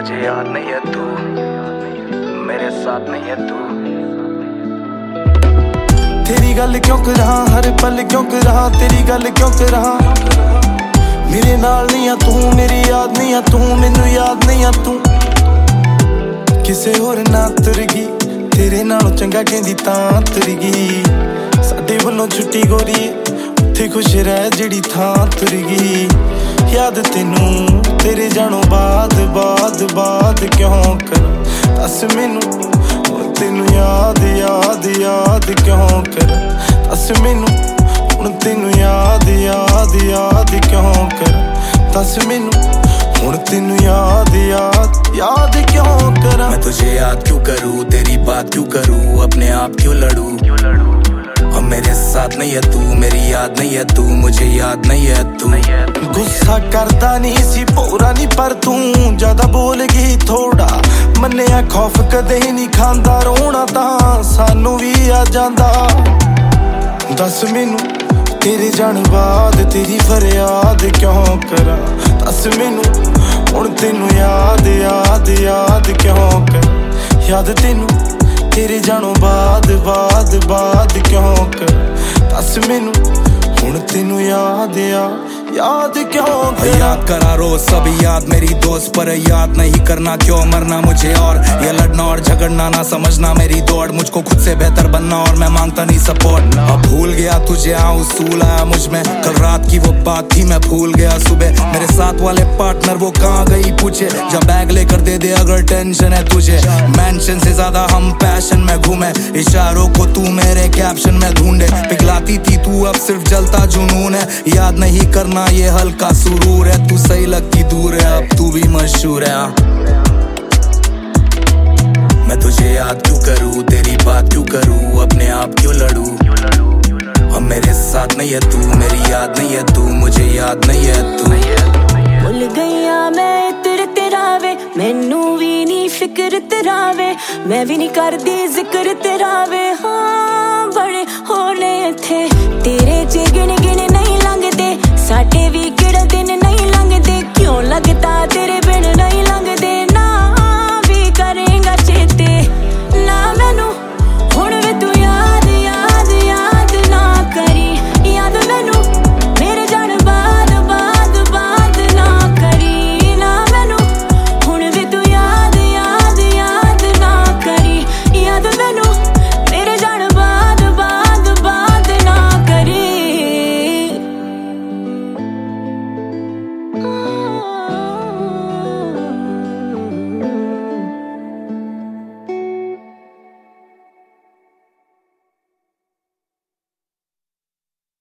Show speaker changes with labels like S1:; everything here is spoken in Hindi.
S1: मुझे याद नहीं है तू, मेरे साथ नहीं है तू।
S2: तेरी गल क्यों करा हर पल क्यों करा, तेरी गल क्यों करा। मेरे नाल नहीं आ तू, मेरी याद नहीं आ तू, मैनू याद नहीं आ तू। किसे होर ना तुर गई, तेरे नालों चंगा कहंदी तां तुर गई। साडे वल्लों छुट्टी गोरी, उत्थे खुश रह जेड़ी थां तुर गई। याद तेनू तेरे जाणों बाद बाद बाद क्यों कर, दस मैनू तेनू याद याद याद क्यों कर। दस मैनू हुण तेनू याद याद याद क्यों कर। दस मैनू हुण तेनू याद याद याद क्यों कर।
S1: मैं तुझे याद क्यों करूँ, तेरी बात क्यों करूँ, अपने आप क्यों लड़ूं। और मेरे साथ नहीं है तू, मेरी याद नहीं है तू, मुझे याद नहीं है तू।
S2: गुस्सा करता नहीं सी पूरा नहीं, पर तू ज्यादा बोल गई थोड़ा। मन्निया खौफ कदे नहीं खांदा, रोना तां सानू भी आ जांदा। दस मैनू तेरे जाण बाद तेरी फरियाद क्यों करा। दस मैनू हुण तेनू याद याद याद क्यों कर। याद तेनू तेरे जाणों बाद बाद बाद क्यों कर। दस मैनू हुण तेनू याद याद क्यों कर।
S1: याद करा रोज सब याद मेरी दोस्त, पर याद नहीं करना क्यों मरना मुझे। और ये लड़ना और झगड़ना ना समझना मेरी दौड़, मुझको खुद से बेहतर बनना और मैं मांगता नहीं सपोर्ट। अब भूल गया तुझे आऊं, उसूल आया मुझ में, कल रात की वो बात थी मैं भूल गया सुबह। मेरे साथ वाले पार्टनर वो कहाँ गई पूछे, जब बैग लेकर दे दे अगर टेंशन है तुझे। मेंशन से ज्यादा हम पैशन में घूमे, इशारों को तू मेरे कैप्शन में ढूंढे। पिघलाती थी तू अब सिर्फ जलता जुनून है, याद नहीं करना ये हल्का सुरूर है। तू सही लगती दूर है, अब तू भी मशहूर है। मैं तुझे याद क्यों करूँ, तेरी बात क्यों करूँ, अपने आप क्यों लड़ूं। और मेरे साथ नहीं है तू, मेरी याद नहीं है तू, मुझे याद नहीं है तू।
S3: भुल गईया मैं इतर तेरा वे, मैनू भी नहीं फिक्र तेरा वे। मैं भी नहीं करदी जिक्र तेरा वे। हाँ बड़े होने थे तेरे चे गिन गिन नहीं लंघदे, साडे